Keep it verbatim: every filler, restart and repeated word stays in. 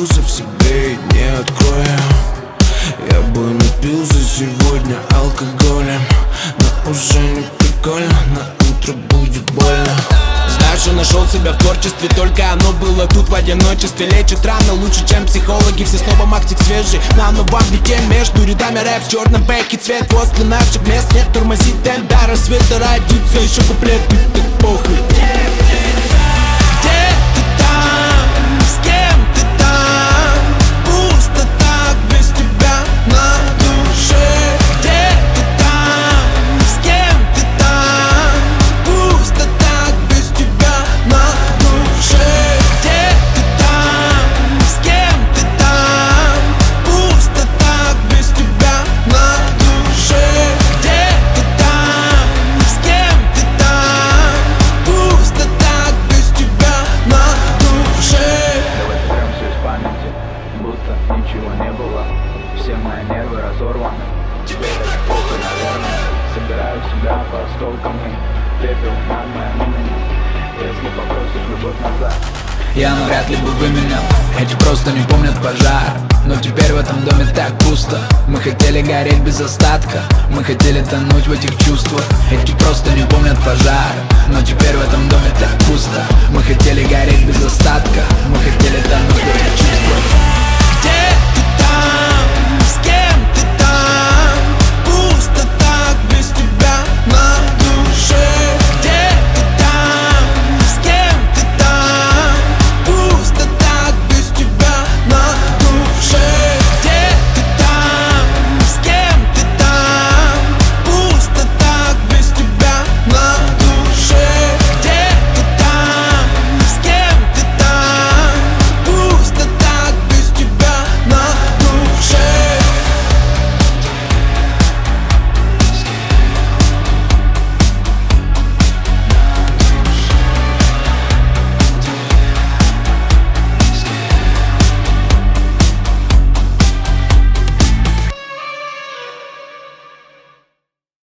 закрылся в себе и не открою. Я бы напился сегодня алкоголем, но уже не прикольно, на утро будет больно. Знаешь, я нашел себя в творчестве, только оно было тут в одиночестве. Лечит рано лучше, чем психологи. Все снова мактик свежий на новом бите. Между рядами рэп в черном бэке. Цвет после наших мест нет, тормозит темп до рассвета. Родится еще куплет, ты так похуй. Где ты там? С кем ты там? Пусто так без тебя на душе. Где ты там? С кем ты там? Пусто так без тебя на душе. Где ты там? С кем ты там? Пусто так без тебя на душе. Где ты там? С кем ты там? Пусто так без тебя на душе. Давай соберем все из памяти, будто ничего не было. Все мои нервы разорваны. Тебе так плохо, наверное. Собираю себя по осколкам и пепел над моим именем. Если попросишь любовь назад, я навряд ли бы выменял. Эти просто не помнят пожар, но теперь в этом доме так пусто. Мы хотели гореть без остатка, мы хотели тонуть в этих чувствах. Эти просто не помнят пожар, но теперь в этом доме так пусто. Мы хотели гореть без остатка, мы хотели тонуть в этих чувствах.